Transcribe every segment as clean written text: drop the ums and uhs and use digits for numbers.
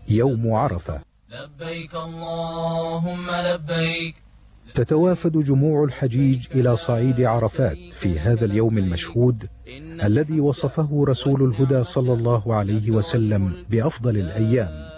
يوم عرفة. لبيك اللهم لبيك. تتوافد جموع الحجيج إلى صعيد عرفات في هذا اليوم المشهود الذي وصفه رسول الهدى صلى الله عليه وسلم بأفضل الأيام.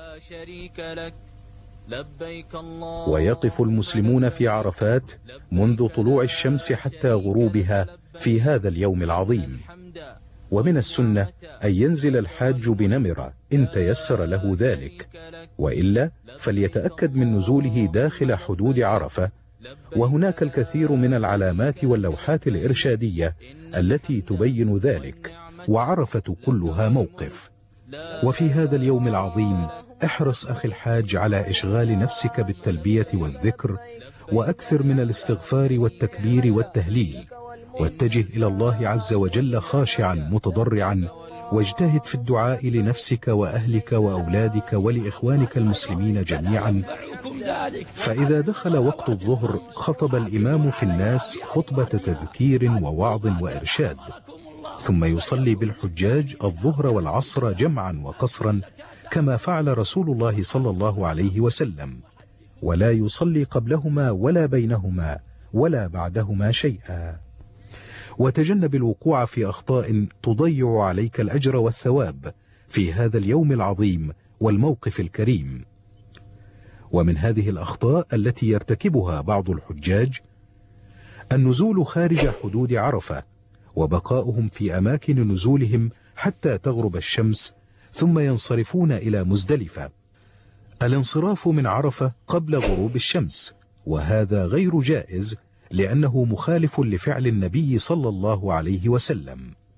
ويقف المسلمون في عرفات منذ طلوع الشمس حتى غروبها في هذا اليوم العظيم. ومن السنة أن ينزل الحاج بنمرة إن تيسر له ذلك، وإلا فليتأكد من نزوله داخل حدود عرفة. وهناك الكثير من العلامات واللوحات الإرشادية التي تبين ذلك، وعرفة كلها موقف. وفي هذا اليوم العظيم احرص أخي الحاج على إشغال نفسك بالتلبية والذكر، وأكثر من الاستغفار والتكبير والتهليل، واتجه إلى الله عز وجل خاشعا متضرعا، واجتهد في الدعاء لنفسك وأهلك وأولادك ولإخوانك المسلمين جميعا. فإذا دخل وقت الظهر خطب الإمام في الناس خطبة تذكير ووعظ وإرشاد، ثم يصلي بالحجاج الظهر والعصر جمعا وقصرا كما فعل رسول الله صلى الله عليه وسلم، ولا يصلي قبلهما ولا بينهما ولا بعدهما شيئا. وتجنب الوقوع في أخطاء تضيع عليك الأجر والثواب في هذا اليوم العظيم والموقف الكريم. ومن هذه الأخطاء التي يرتكبها بعض الحجاج النزول خارج حدود عرفة، وبقاؤهم في أماكن نزولهم حتى تغرب الشمس، ثم ينصرفون إلى مزدلفة. الانصراف من عرفة قبل غروب الشمس، وهذا غير جائز لأنه مخالف لفعل النبي صلى الله عليه وسلم.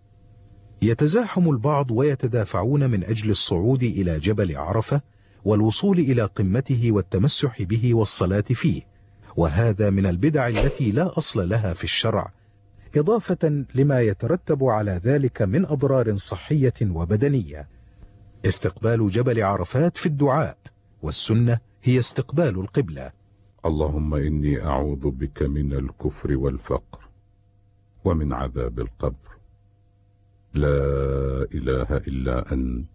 يتزاحم البعض ويتدافعون من أجل الصعود إلى جبل عرفة والوصول إلى قمته والتمسح به والصلاة فيه، وهذا من البدع التي لا أصل لها في الشرع، إضافة لما يترتب على ذلك من أضرار صحية وبدنية. استقبال جبل عرفات في الدعاء، والسنة هي استقبال القبلة. اللهم إني أعوذ بك من الكفر والفقر ومن عذاب القبر. لا إله إلا أنت.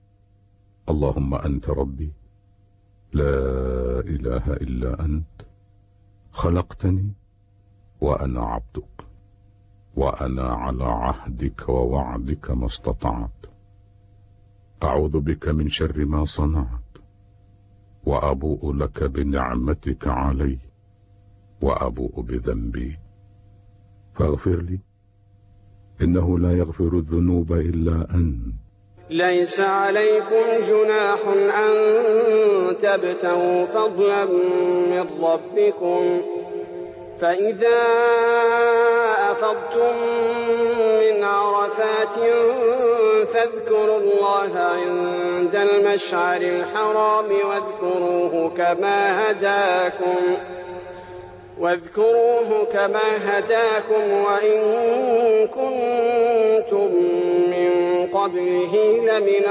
اللهم أنت ربي، لا إله إلا أنت. خلقتني وأنا عبدك، وأنا على عهدك ووعدك ما استطعت. أعوذ بك من شر ما صنعت، وأبوء لك بنعمتك علي، وأبوء بذنبي فاغفر لي، إنه لا يغفر الذنوب إلا أنت. ليس عليكم جناح أن تبتغوا فضلا من ربكم، فإذا أفضتم من عرفات فاذكروا الله عند المشعر الحرام واذكروه كما هداكم وإن كنتم من قبله لمن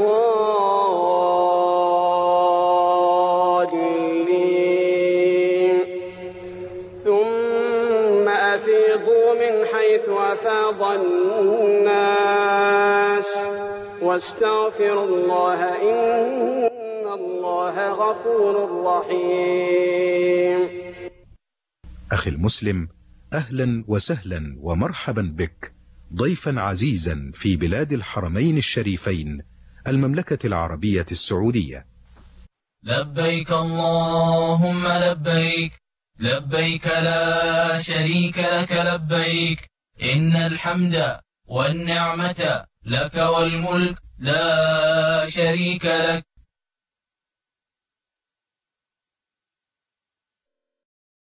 الضالين. ثم أفيضوا من حيث أفاض الناس واستغفروا الله إن الله غفور رحيم. أخي المسلم، أهلا وسهلا ومرحبا بك ضيفا عزيزا في بلاد الحرمين الشريفين المملكة العربية السعودية. لبيك اللهم لبيك، لبيك لا شريك لك لبيك، إن الحمد والنعمة لك والملك لا شريك لك.